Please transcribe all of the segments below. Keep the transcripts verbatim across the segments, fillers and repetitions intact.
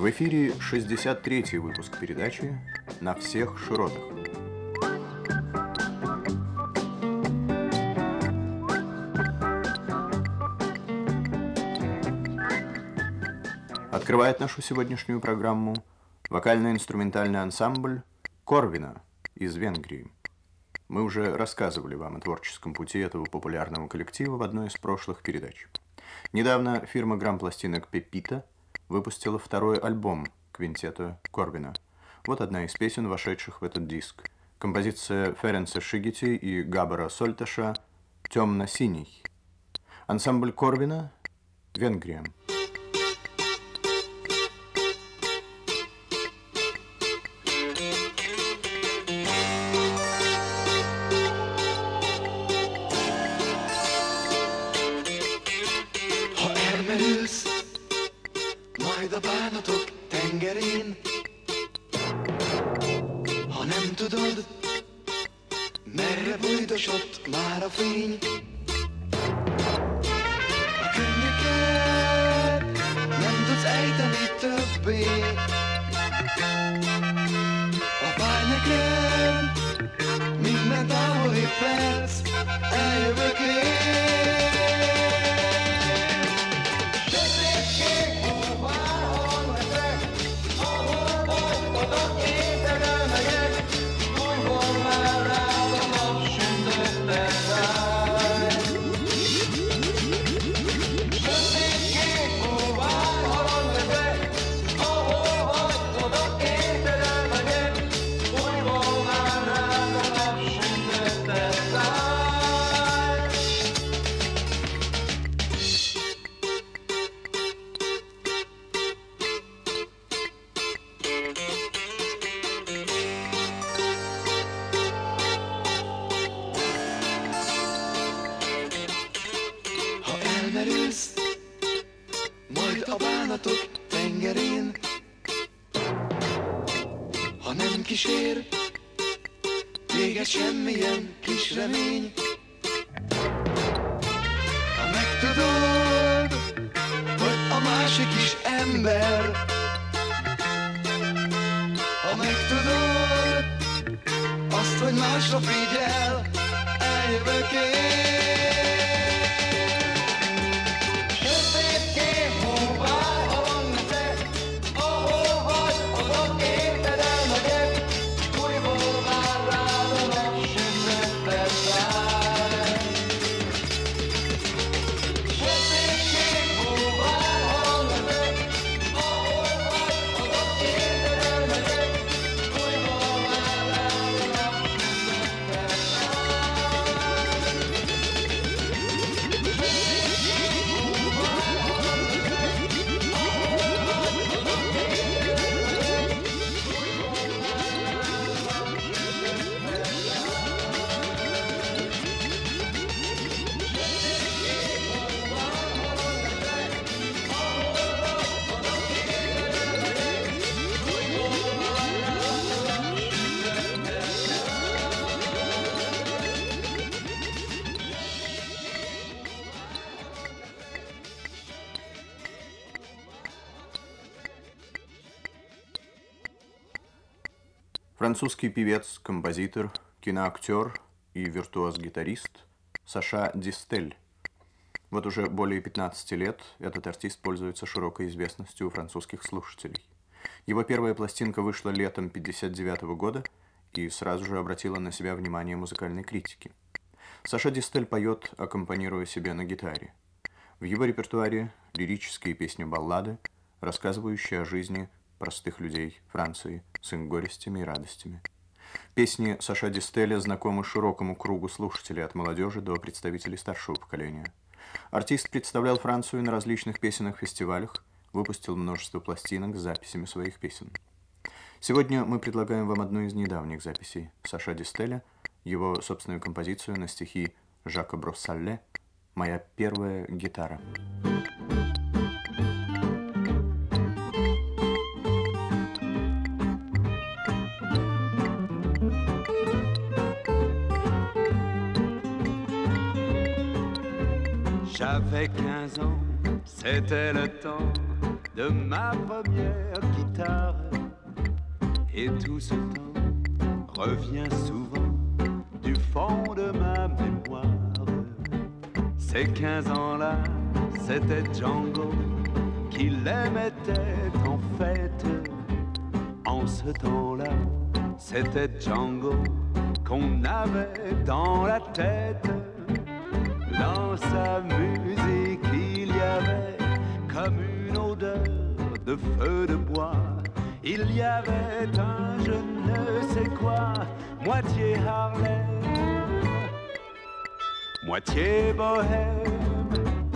В эфире шестьдесят третий выпуск передачи «На всех широтах». Открывает нашу сегодняшнюю программу вокально-инструментальный ансамбль «Корвина» из Венгрии. Мы уже рассказывали вам о творческом пути этого популярного коллектива в одной из прошлых передач. Недавно фирма грампластинок «Пепита» выпустила второй альбом квинтета Корвина. Вот одна из песен, вошедших в этот диск. Композиция Ференца Шигети и Габора Сольташа «Темно-синий». Ансамбль Корвина, Венгрия. Majd a bánatok tengerén, ha nem tudod, merre bújdosott már a fény. A könnyeket nem tudsz ejteni többé, a fájneken minden távoli perc eljövök én. Elmerülsz, majd a bánatok tengerén, ha nem kísér téged semmilyen kis remény. Ha megtudod, hogy a másik is ember, ha megtudod azt, hogy másra figyel, eljövök én. Французский певец, композитор, киноактер и виртуоз-гитарист Саша Дистель. Вот уже более пятнадцати лет этот артист пользуется широкой известностью у французских слушателей. Его первая пластинка вышла летом пятьдесят девятого года и сразу же обратила на себя внимание музыкальной критики. Саша Дистель поет, аккомпанируя себе на гитаре. В его репертуаре лирические песни-баллады, рассказывающие о жизни простых людей Франции с их горестями и радостями. Песни Саша Дистеля знакомы широкому кругу слушателей от молодежи до представителей старшего поколения. Артист представлял Францию на различных песенных фестивалях, выпустил множество пластинок с записями своих песен. Сегодня мы предлагаем вам одну из недавних записей Саша Дистеля, его собственную композицию на стихи Жака Броссалле «Моя первая гитара». J'avais quinze ans, C'était le temps de ma première guitare. Et tout ce temps revient souvent du fond de ma mémoire. Ces quinze ans-là, c'était Django qui les mettait en fête. En ce temps-là, c'était Django qu'on avait dans la tête. Dans sa musique, il y avait comme une odeur de feu de bois. Il y avait un je ne sais quoi, moitié Harlem, moitié bohème.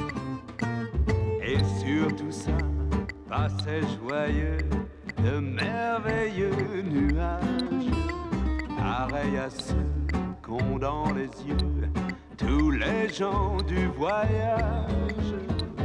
Et sur tout ça, passaient joyeux de merveilleux nuages, pareils à ceux qu'ont dans les yeux tous les gens du voyage.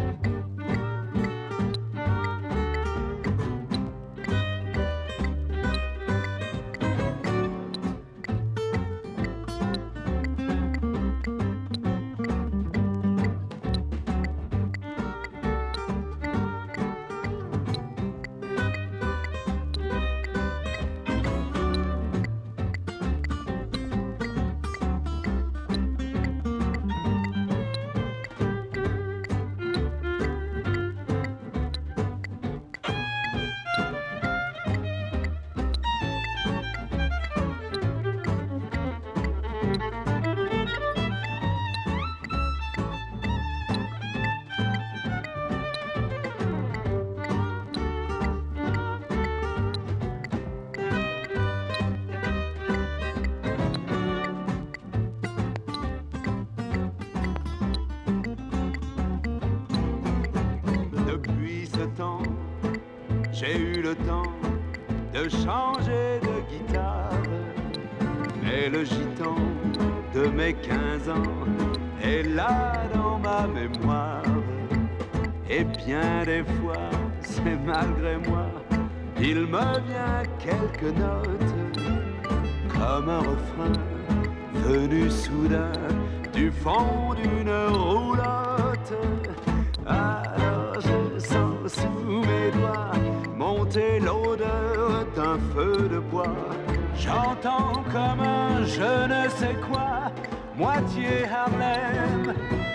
J'ai eu le temps de changer de guitare, mais le gitan de mes quinze ans est là dans ma mémoire. Et bien des fois, c'est malgré moi, il me vient quelques notes, comme un refrain venu soudain du fond d'une roulotte. Alors je sens sous mes doigts monter l'odeur d'un feu de bois. J'entends comme un je ne sais quoi, moitié Harlem,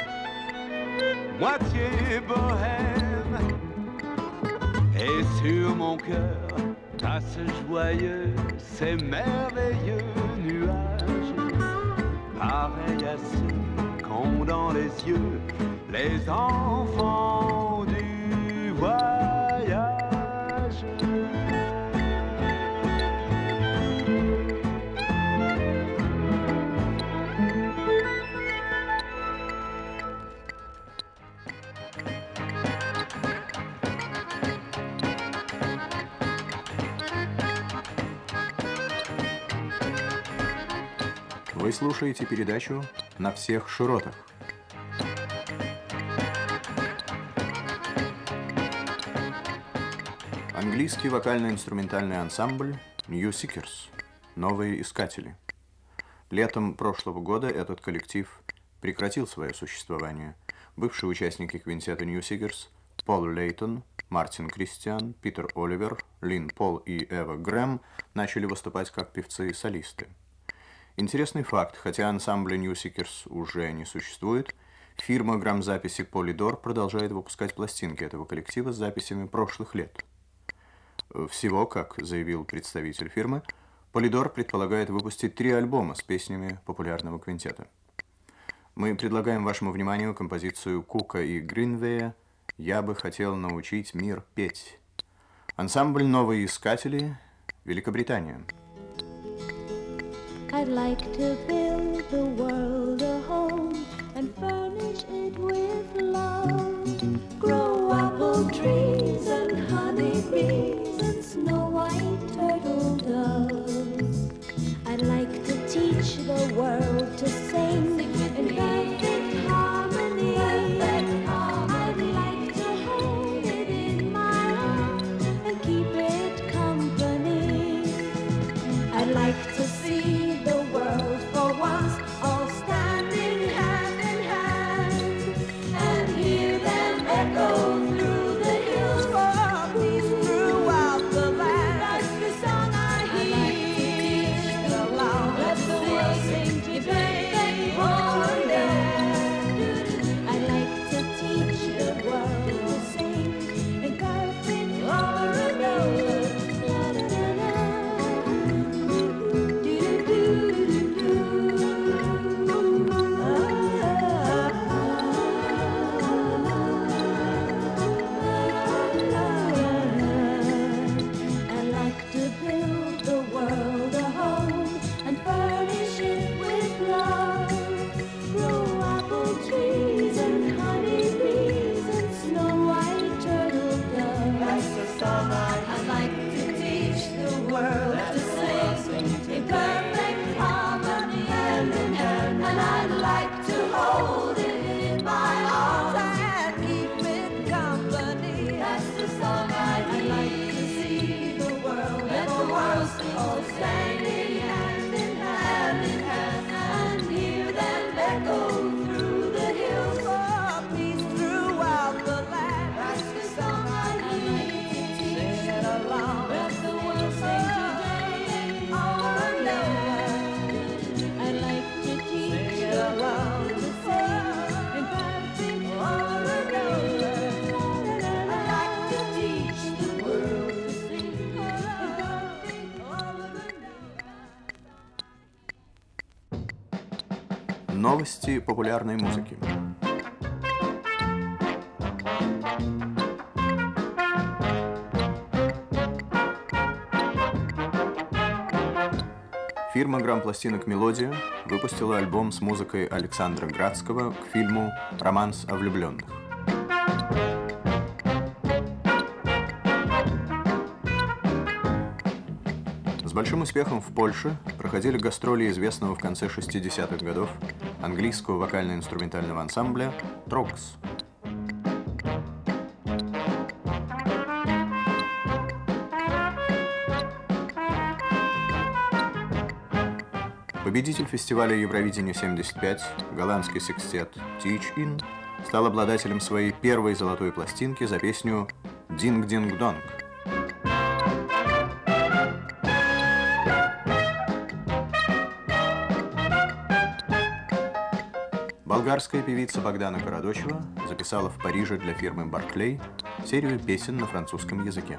moitié bohème. Et sur mon cœur passe joyeux ces merveilleux nuages, pareils à ceux qu'ont dans les yeux les enfants du voyage. Вы слушаете передачу «На всех широтах». Английский вокально-инструментальный ансамбль New Seekers – «Новые искатели». Летом прошлого года этот коллектив прекратил свое существование. Бывшие участники квинтета New Seekers Пол Лейтон, Мартин Кристиан, Питер Оливер, Лин Пол и Эва Грэм начали выступать как певцы и солисты. Интересный факт, хотя ансамбля New Seekers уже не существует, фирма грамзаписи Polydor продолжает выпускать пластинки этого коллектива с записями прошлых лет. Всего, как заявил представитель фирмы, Polydor предполагает выпустить три альбома с песнями популярного квинтета. Мы предлагаем вашему вниманию композицию Кука и Гринвея «Я бы хотел научить мир петь». Ансамбль «Новые искатели», Великобритания. I'd like to build the world a home and furnish it with love. Grow apple trees and honey bees and snow white turtle doves. I'd like to teach the world to sing in perfect harmony. I'd like to hold it in my arms and keep it company. I'd like to see the world for once all like to hold it in my arms and keep it company. That's the song I need. I like to see the world and the world all standing hand in hand in hand and hear them echo through the hills. For peace throughout the land. That's the song I need. Sing it along. Let the world sing today. All alone. I like to teach sing it along. To sing in perfect all alone. I like to teach the world to sing in perfect all alone. Новости популярной музыки. Фирма грампластинок «Мелодия» выпустила альбом с музыкой Александра Градского к фильму «Романс о влюбленных». С большим успехом в Польше проходили гастроли известного в конце шестидесятых годов английского вокально-инструментального ансамбля «Трогс». Победитель фестиваля Евровидения семьдесят пять, голландский секстет Teach In, стал обладателем своей первой золотой пластинки за песню «Динг-динг-донг». Болгарская певица Богдана Карадочева записала в Париже для фирмы Barclay серию песен на французском языке.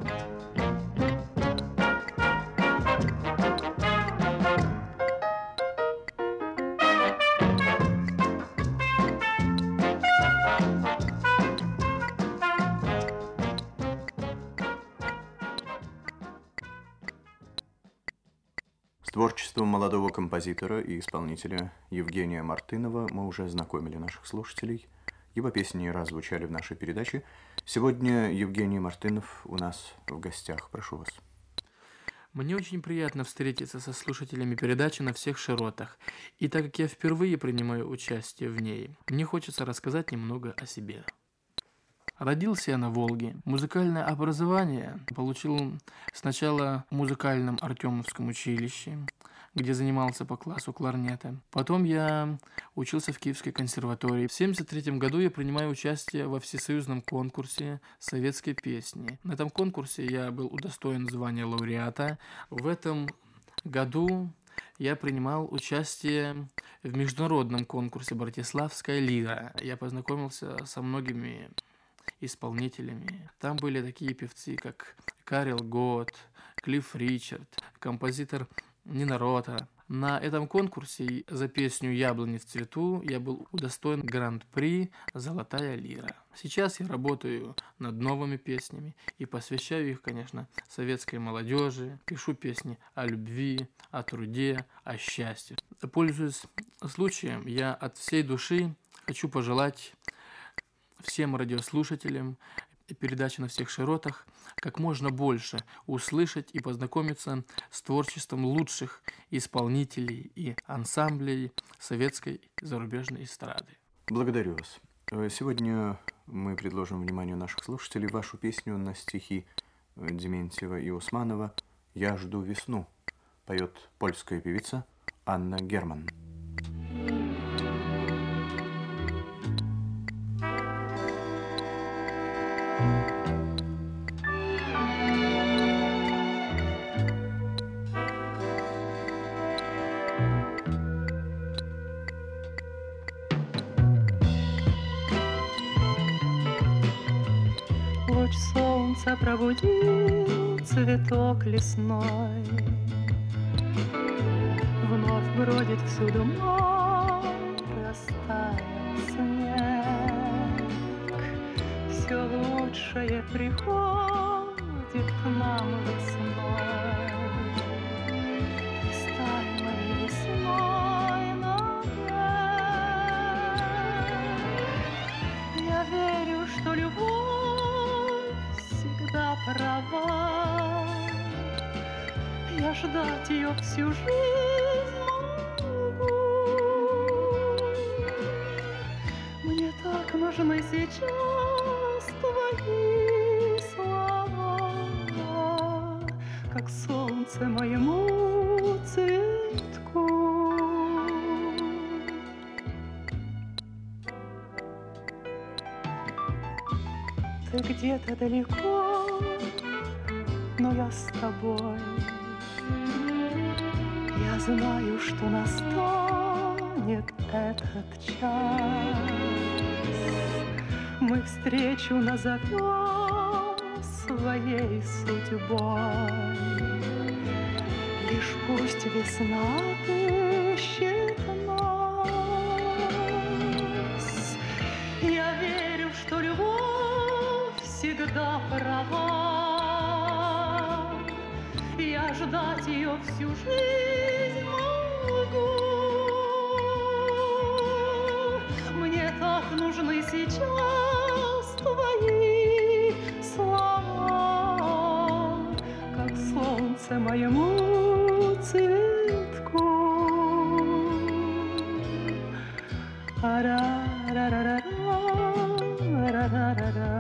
С творчеством молодого композитора и исполнителя Евгения Мартынова мы уже знакомили наших слушателей. Его песни не раз звучали в нашей передаче. Сегодня Евгений Мартынов у нас в гостях. Прошу вас. Мне очень приятно встретиться со слушателями передачи «На всех широтах». И так как я впервые принимаю участие в ней, мне хочется рассказать немного о себе. Родился я на Волге. Музыкальное образование получил сначала в музыкальном Артемовском училище, где занимался по классу кларнета. Потом я учился в Киевской консерватории. В семьдесят третьем году я принимаю участие во всесоюзном конкурсе советской песни. На этом конкурсе я был удостоен звания лауреата. В этом году я принимал участие в международном конкурсе «Братиславская лира». Я познакомился со многими исполнителями. Там были такие певцы, как Карел Гот, Клифф Ричард, композитор Нина Рота. На этом конкурсе за песню «Яблони в цвету» я был удостоен гран-при «Золотая лира». Сейчас я работаю над новыми песнями и посвящаю их, конечно, советской молодежи. Пишу песни о любви, о труде, о счастье. Пользуясь случаем, я от всей души хочу пожелать всем радиослушателям передачи «На всех широтах» как можно больше услышать и познакомиться с творчеством лучших исполнителей и ансамблей советской и зарубежной эстрады. Благодарю вас. Сегодня мы предложим вниманию наших слушателей вашу песню на стихи Дементьева и Усманова «Я жду весну». Поет польская певица Анна Герман. Луч солнца пробудил цветок лесной, вновь бродит всюду мокрый, растаял снег. Все лучшее приходит к нам весной, истаялой весной навек. Я верю, что любовь всегда права. Я ждать ее всю жизнь могу. нужны сейчас твои слова, как солнце моему цветку. Ты где-то далеко, но я с тобой. Я знаю, что настанет этот час. Мы встречу назовем своей судьбой. Лишь пусть весна отыщет нас. Я верю, что любовь всегда права. Я ждать ее всю жизнь могу. Мне так нужны сейчас твои слова, как солнце моему цветку. Ара-ра-ра-ра-ра, ра-ра-ра-ра.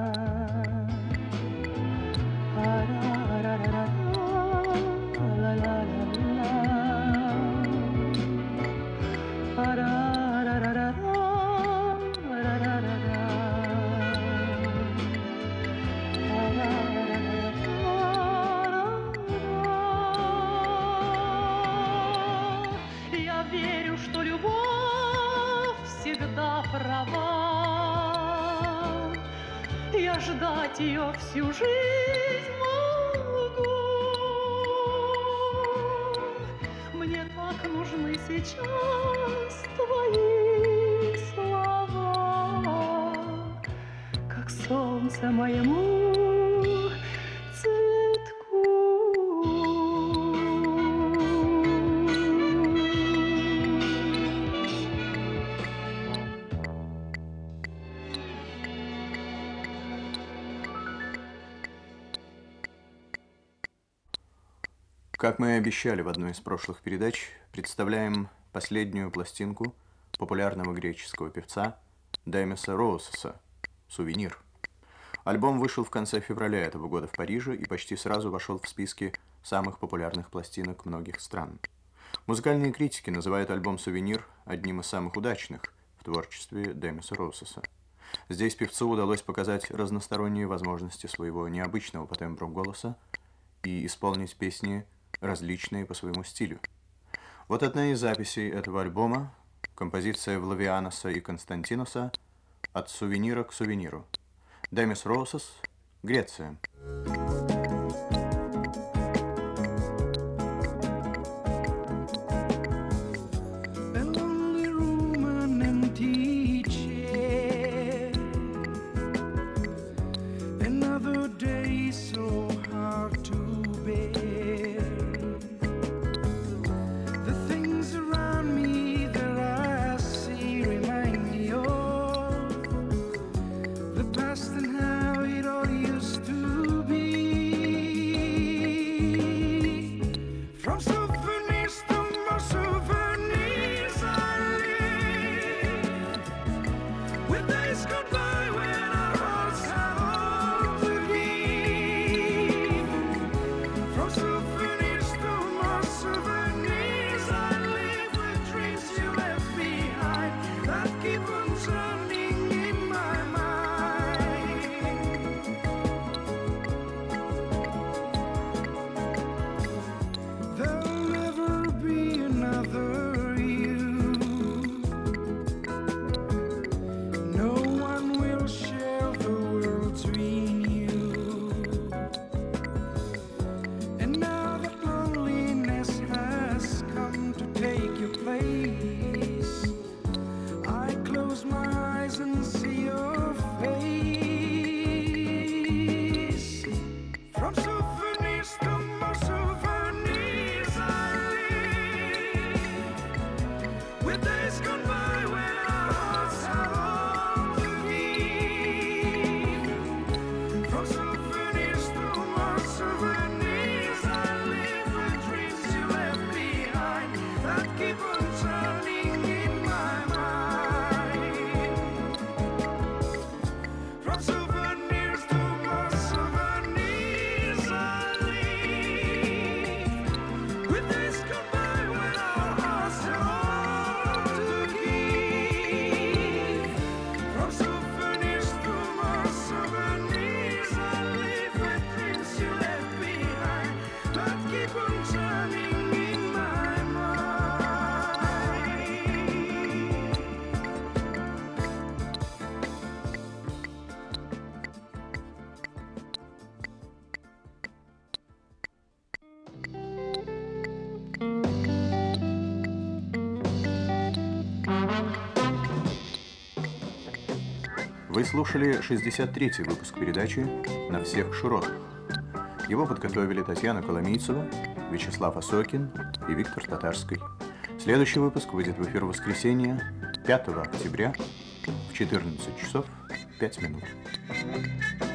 Я верю, что любовь всегда права. Я ждать ее всю жизнь могу. Мне так нужны сейчас твои слова, как солнце моему цветку. Как мы и обещали в одной из прошлых передач, представляем последнюю пластинку популярного греческого певца Демиса Роусоса «Сувенир». Альбом вышел в конце февраля этого года в Париже и почти сразу вошел в списки самых популярных пластинок многих стран. Музыкальные критики называют альбом «Сувенир» одним из самых удачных в творчестве Демиса Роусоса. Здесь певцу удалось показать разносторонние возможности своего необычного по тембру голоса и исполнить песни, различные по своему стилю. Вот одна из записей этого альбома, композиция Влавианоса и Константиноса «От сувенира к сувениру». Демис Роусос, Греция. Past and how it all used to be. Вы слушали шестьдесят третий выпуск передачи «На всех широтах». Его подготовили Татьяна Коломийцева, Вячеслав Осокин и Виктор Татарский. Следующий выпуск выйдет в эфир в воскресенье, пятого октября в четырнадцать часов пять минут.